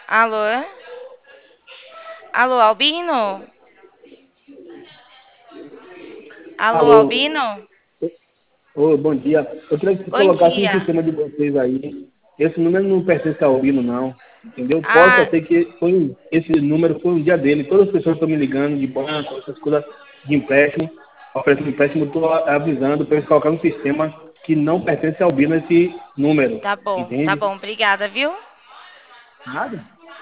Alô? Alô, Albino? Alô, Alô, Albino? ô, bom dia. Eu queria que você Bom colocasse no dia. sistema de vocês aí. Esse número não pertence ao Albino, não. Entendeu? Pode Ah, ser que esse número foi um dia dele. Todas as pessoas estão me ligando de banco, essas coisas de empréstimo, oferecendo empréstimo, estou avisando para eles colocar no sistema que não pertence ao Albino esse número. tá Entende? bom, obrigada, viu? Nada.